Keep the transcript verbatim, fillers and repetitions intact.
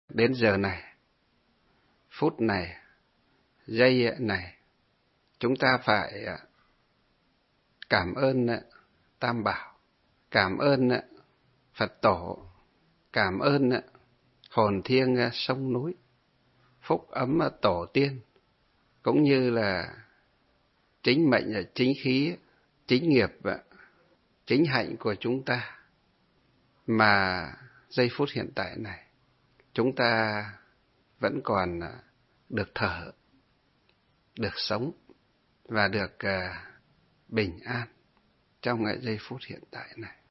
Đến giờ này, phút này, giây này, chúng ta phải cảm ơn Tam Bảo, cảm ơn Phật Tổ, cảm ơn hồn thiêng sông núi, phúc ấm tổ tiên, cũng như là chính mệnh, chính khí, chính nghiệp, chính hạnh của chúng ta, mà giây phút hiện tại này chúng ta vẫn còn được thở, được sống và được bình an trong giây phút hiện tại này.